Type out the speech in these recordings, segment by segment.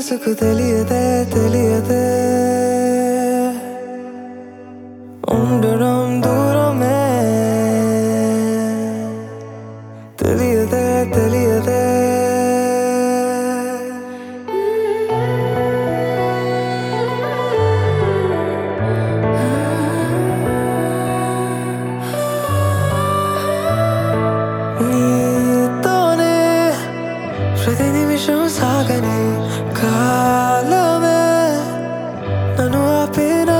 మనసుకు తెలియదే తెలియదే ఉండడం దూరమే తెలియదే తెలియదే నీతోనే ప్రతి నిమిషం సాగని కాలమే నన్ను ఆపేనా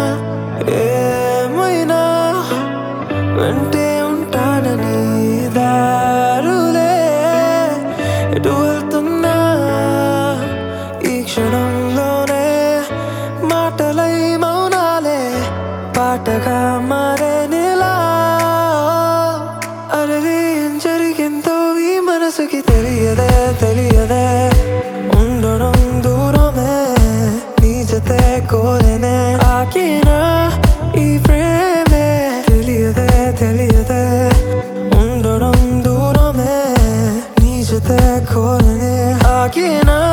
ఏమైనా వెంటే ఉంటానని దారులే ఎటు వెళ్తున్నా ఈ క్షణంలోనే మాటలై మౌనాలే పాటగా మారేనిలా అరది ఏం జరిగిందో ఈ మనసుకి తెలియదే తెలియదే ఉండడం దూరమే నీ జతే కోరేనే ఆకినా ఈ ప్రేమే తెలియదే తెలియదే ఉండడం దూరమే నీ జతే కోరేనే ఆకినా